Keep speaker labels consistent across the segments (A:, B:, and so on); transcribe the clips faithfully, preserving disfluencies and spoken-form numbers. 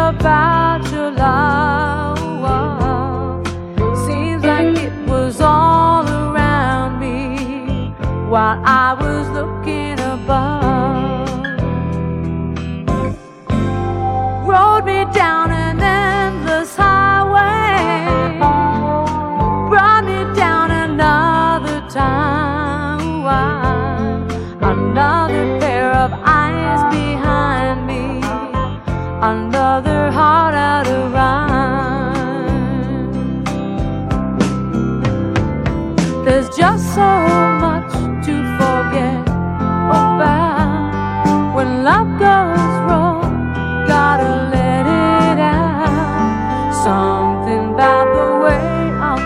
A: about your love? Seems like it was all around me while I was looking above. Rode me down an endless highway, brought me down another time, another pair of eyes behind me, another heart out of rhyme. There's just so much to forget about. When love goes wrong, gotta let it out. Something about the way I'm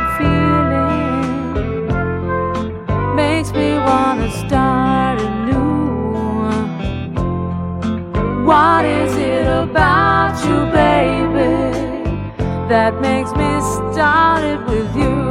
A: feeling makes me wanna start anew. What is it about you, baby, that makes me start it with you?